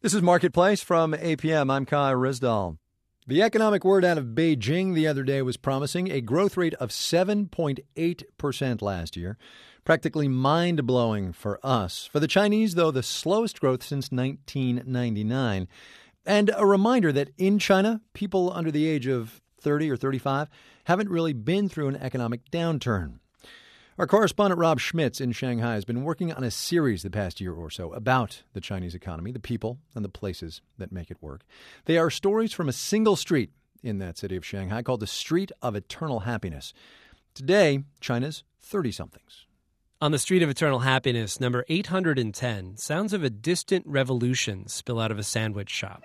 This is Marketplace from APM. I'm Kai Rizdal. The economic word out of Beijing the other day was promising a growth rate of 7.8% last year. Practically mind-blowing for us. For the Chinese, though, the slowest growth since 1999. And a reminder that in China, people under the age of 30 or 35 haven't really been through an economic downturn. Our correspondent Rob Schmitz in Shanghai has been working on a series the past year or so about the Chinese economy, the people, and the places that make it work. They are stories from a single street in that city of Shanghai called the Street of Eternal Happiness. Today, China's 30-somethings. On the Street of Eternal Happiness, number 810, sounds of a distant revolution spill out of a sandwich shop.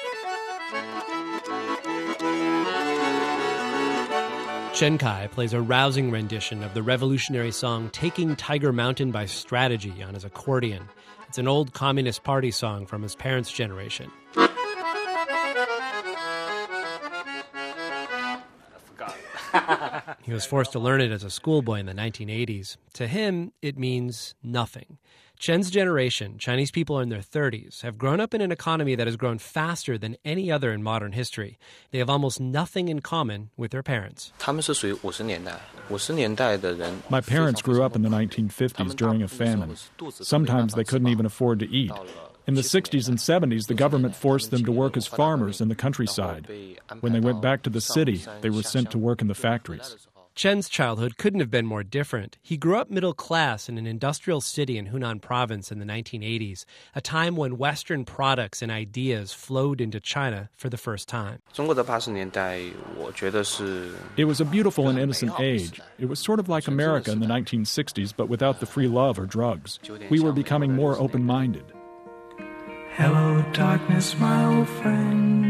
Chen Kai plays a rousing rendition of the revolutionary song Taking Tiger Mountain by Strategy on his accordion. It's an old Communist Party song from his parents' generation. He was forced to learn it as a schoolboy in the 1980s. To him, it means nothing. Chen's generation, Chinese people in their 30s, have grown up in an economy that has grown faster than any other in modern history. They have almost nothing in common with their parents. My parents grew up in the 1950s during a famine. Sometimes they couldn't even afford to eat. In the 60s and 70s, the government forced them to work as farmers in the countryside. When they went back to the city, they were sent to work in the factories. Chen's childhood couldn't have been more different. He grew up middle class in an industrial city in Hunan province in the 1980s, a time when Western products and ideas flowed into China for the first time. It was a beautiful and innocent age. It was sort of like America in the 1960s, but without the free love or drugs. We were becoming more open-minded. Hello, darkness, my old friend.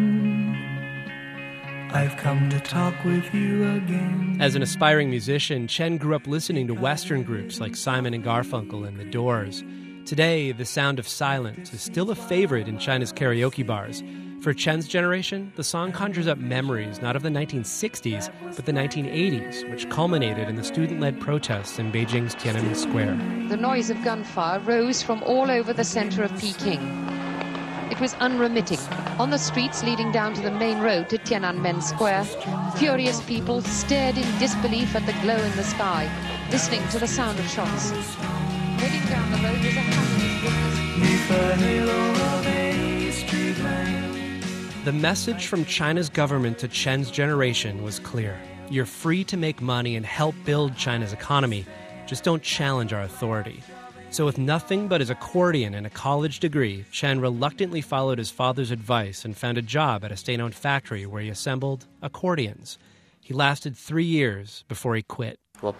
I've come to talk with you again. As an aspiring musician, Chen grew up listening to Western groups like Simon and Garfunkel and The Doors. Today, the sound of silence is still a favorite in China's karaoke bars. For Chen's generation, the song conjures up memories not of the 1960s, but the 1980s, which culminated in the student-led protests in Beijing's Tiananmen Square. The noise of gunfire rose from all over the center of Peking. It was unremitting. On the streets leading down to the main road to Tiananmen Square, furious people stared in disbelief at the glow in the sky, listening to the sound of shots. Heading down the road was a happiness witness. The message from China's government to Chen's generation was clear. You're free to make money and help build China's economy. Just don't challenge our authority. So with nothing but his accordion and a college degree, Chen reluctantly followed his father's advice and found a job at a state-owned factory where he assembled accordions. He lasted 3 years before he quit. My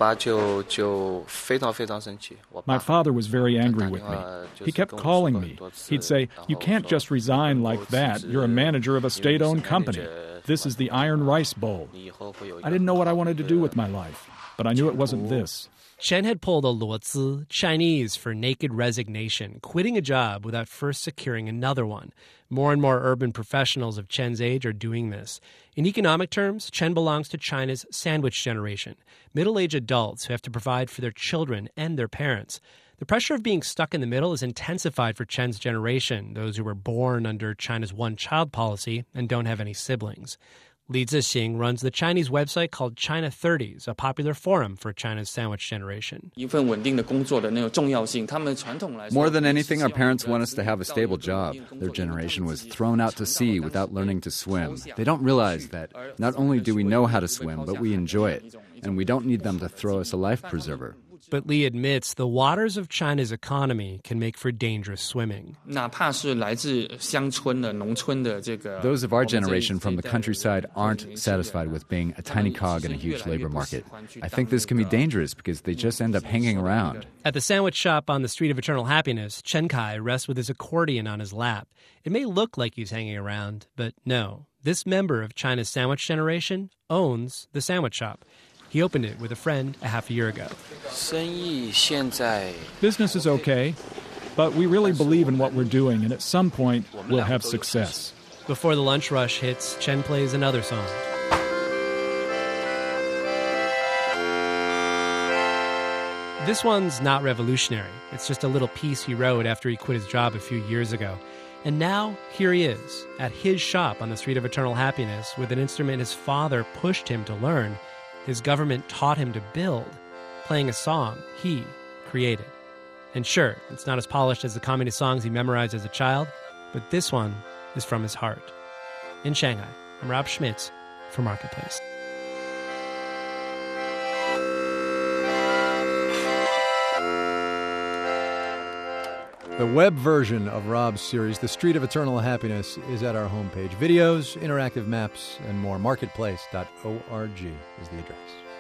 father was very angry with me. He kept calling me. He'd say, "You can't just resign like that. You're a manager of a state-owned company. This is the Iron Rice Bowl." I didn't know what I wanted to do with my life, but I knew it wasn't this. Chen had pulled a luozi, Chinese for naked resignation, quitting a job without first securing another one. More and more urban professionals of Chen's age are doing this. In economic terms, Chen belongs to China's sandwich generation, middle-aged adults who have to provide for their children and their parents. The pressure of being stuck in the middle is intensified for Chen's generation, those who were born under China's one-child policy and don't have any siblings. Li Zixing runs the Chinese website called China 30s, a popular forum for China's sandwich generation. More than anything, our parents want us to have a stable job. Their generation was thrown out to sea without learning to swim. They don't realize that not only do we know how to swim, but we enjoy it. And we don't need them to throw us a life preserver. But Li admits the waters of China's economy can make for dangerous swimming. Those of our generation from the countryside aren't satisfied with being a tiny cog in a huge labor market. I think this can be dangerous because they just end up hanging around. At the sandwich shop on the Street of Eternal Happiness, Chen Kai rests with his accordion on his lap. It may look like he's hanging around, but no. This member of China's sandwich generation owns the sandwich shop. He opened it with a friend a half a year ago. Business is okay, but we really believe in what we're doing, and at some point, we'll have success. Before the lunch rush hits, Chen plays another song. This one's not revolutionary. It's just a little piece he wrote after he quit his job a few years ago. And now, here he is, at his shop on the Street of Eternal Happiness, with an instrument his father pushed him to learn, his government taught him to build, playing a song he created. And sure, it's not as polished as the communist songs he memorized as a child, but this one is from his heart. In Shanghai, I'm Rob Schmitz for Marketplace. The web version of Rob's series, The Street of Eternal Happiness, is at our homepage. Videos, interactive maps, and more. Marketplace.org is the address.